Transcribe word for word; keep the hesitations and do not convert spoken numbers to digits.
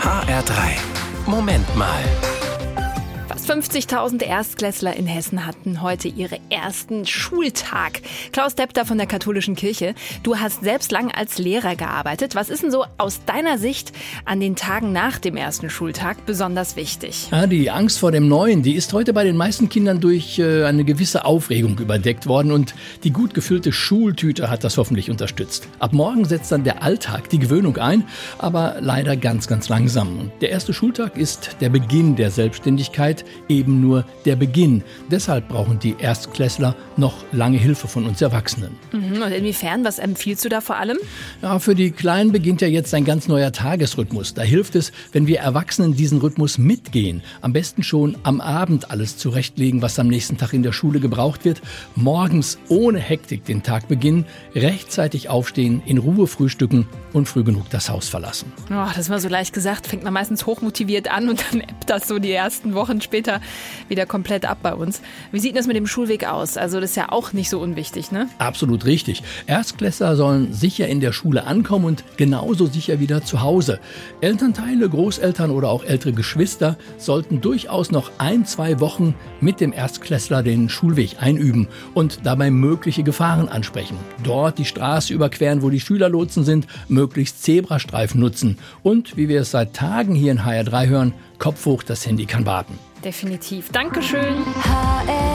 H R drei. Moment mal. Fast fünfzigtausend Erstklässler in Hessen hatten heute ihren ersten Schultag. Klaus Depter von der Katholischen Kirche, du hast selbst lang als Lehrer gearbeitet. Was ist denn so aus deiner Sicht an den Tagen nach dem ersten Schultag besonders wichtig? Ja, die Angst vor dem Neuen, die ist heute bei den meisten Kindern durch äh, eine gewisse Aufregung überdeckt worden und die gut gefüllte Schultüte hat das hoffentlich unterstützt. Ab morgen setzt dann der Alltag, die Gewöhnung ein, aber leider ganz, ganz langsam. Der erste Schultag ist der Beginn der Selbstständigkeit, eben nur der Beginn. Deshalb brauchen die Erstklässler noch lange Hilfe von uns Erwachsenen. Mhm, und inwiefern, was empfiehlst du da vor allem? Ja, für die Kleinen beginnt ja jetzt ein ganz neuer Tagesrhythmus. Da hilft es, wenn wir Erwachsenen diesen Rhythmus mitgehen. Am besten schon am Abend alles zurechtlegen, was am nächsten Tag in der Schule gebraucht wird. Morgens ohne Hektik den Tag beginnen, rechtzeitig aufstehen, in Ruhe frühstücken und früh genug das Haus verlassen. Oh, das ist mal so leicht gesagt, fängt man meistens hochmotiviert an und dann ebbt das so die ersten Wochen später wieder komplett ab bei uns. Wie sieht das mit dem Schulweg aus? Also das ist ja auch nicht so unwichtig, ne? Absolut richtig. Erstklässler sollen sicher in der Schule ankommen und genauso sicher wieder zu Hause. Elternteile, Großeltern oder auch ältere Geschwister sollten durchaus noch ein, zwei Wochen mit dem Erstklässler den Schulweg einüben und dabei mögliche Gefahren ansprechen. Dort die Straße überqueren, wo die Schülerlotsen sind, möglichst Zebrastreifen nutzen und, wie wir es seit Tagen hier in H R drei hören, Kopf hoch, das Handy kann warten. Definitiv. Dankeschön. H R